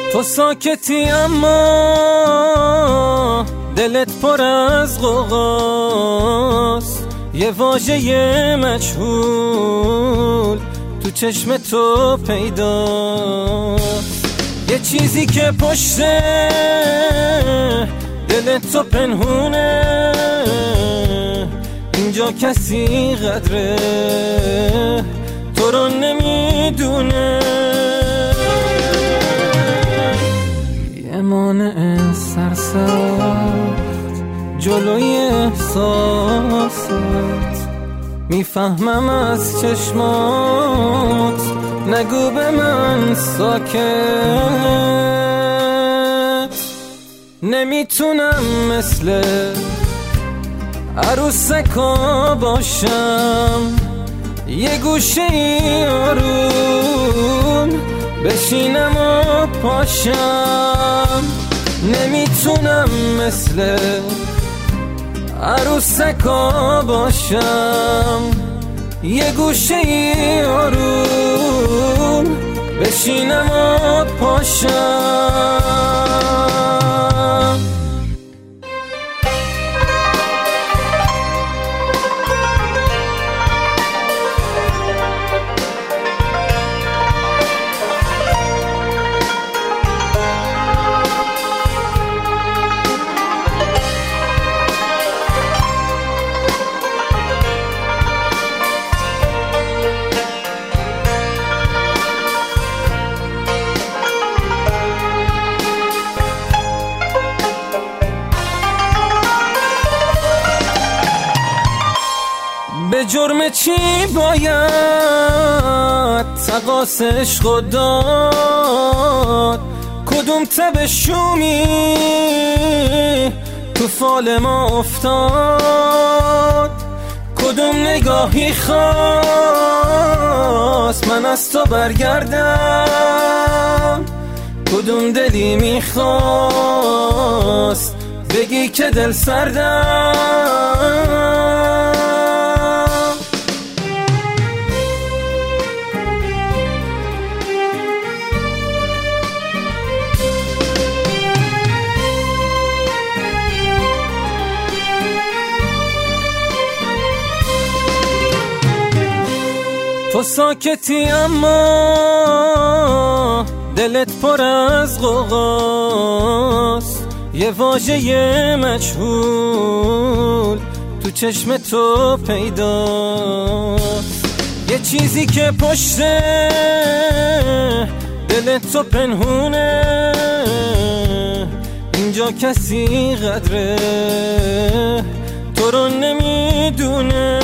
تو ساکتی اما دلت پر از غوغاست، یه واژه مجهول تو چشم تو پیداست، یه چیزی که پشت دلت تو پنهونه، اینجا کسی قدره تو رو نمیدونه. یه مانع سرسخت جلوی احساست، میفهمم از چشمات، نگو به من ساکت. نمیتونم مثل عروسکا باشم، یه گوشه آروم بشینم و پاشم. نمیتونم مثل عروسکا باشم، یه گوشه آروم بشینم و پاشم. به جرم چی باید تقاص عشق داد؟ کدوم تب شومی تو فال ما افتاد؟ کدوم نگاهی خواست من از تو برگردم؟ کدوم دلی میخواست بگی که دل سردم؟ تو ساکتی اما دلت پر از غوغاست، یه واژه مجهول تو چشم تو پیداست، یه چیزی که پشت دلت تو پنهونه، اینجا کسی قدره تو رو نمیدونه.